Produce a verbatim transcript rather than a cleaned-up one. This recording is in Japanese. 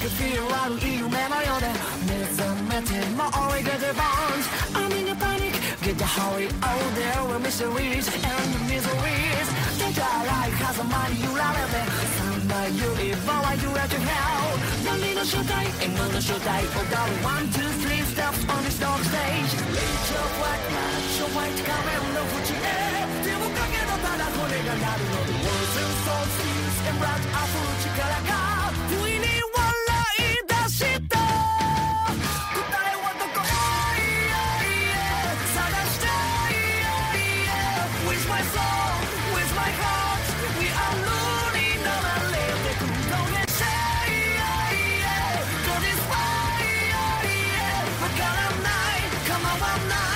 could feel 悪い夢のようで目覚めても追いかけ bones I'm in a panic get the hurry oh there were mysteries and miseries 出たらい風間に揺られて三枚指場は揺れて hell 何の正体 M の正体踊る one two three steps on this dark stage Reach your black match your white 仮面の縁へ手をかけたただこれがなるの The words and souls fuse and rat 溢る力が不意に笑い出した答えはどこ yeah, yeah 探して yeah, yeah With my soul, with my heart We are running 流れてくのね Say yeah, yeah Go this way, yeah, yeah わからない構わない